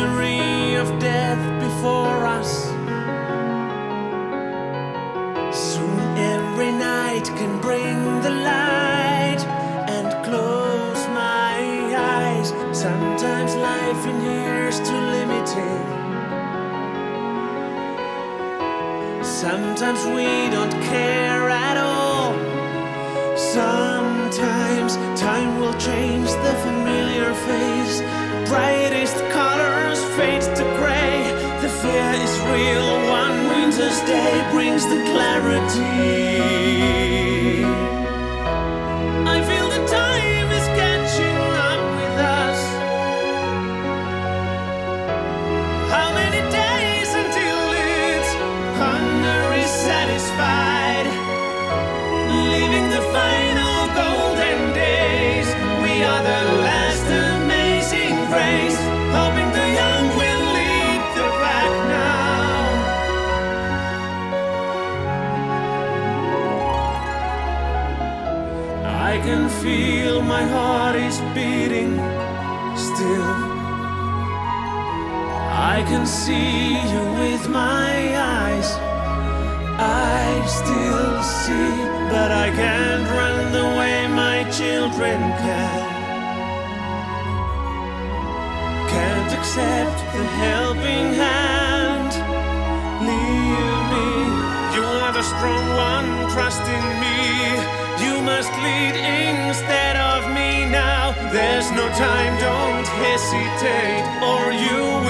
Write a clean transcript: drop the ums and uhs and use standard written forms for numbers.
misery of death before us. Soon every night can bring the light and close my eyes. Sometimes life in here's too limiting. Sometimes we don't care at all. Sometimes time will change the familiar face. Brightest colors fade to gray. The fear is real. One winter's day brings the clarity. I feel the time is catching up with us. How many days until its hunger is satisfied? Leaving the final golden days. We are the last amazing race, hoping the young will lead the pack now. I can feel my heart is beating still. I can see you with my eyes. I still see, but I can't run the way my children can. Can't accept the helping hand. Leave me. You are the strong one, trust in me. You must lead instead of me now. There's no time, don't hesitate, or you will